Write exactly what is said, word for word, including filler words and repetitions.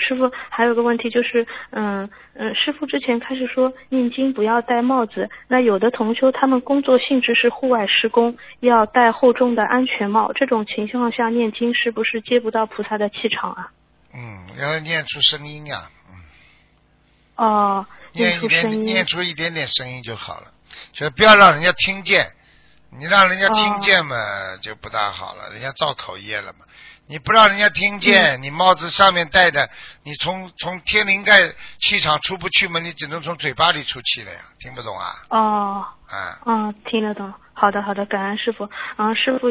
师傅还有个问题就是，嗯嗯，师傅之前开始说念经不要戴帽子，那有的同修他们工作性质是户外施工，要戴厚重的安全帽，这种情况下念经是不是接不到菩萨的气场啊？ 嗯，要念出声音呀、啊，嗯。 哦， 念出声音， 念出一点点声音就好了，就不要让人家听见。你让人家听见嘛，哦、就不大好了，人家造口业了嘛。你不让人家听见，嗯、你帽子上面戴的，你从从天灵盖气场出不去嘛，你只能从嘴巴里出气了呀，听不懂啊？ 哦， 啊， 嗯，听得懂。好的，好的，感恩师傅。嗯，师傅。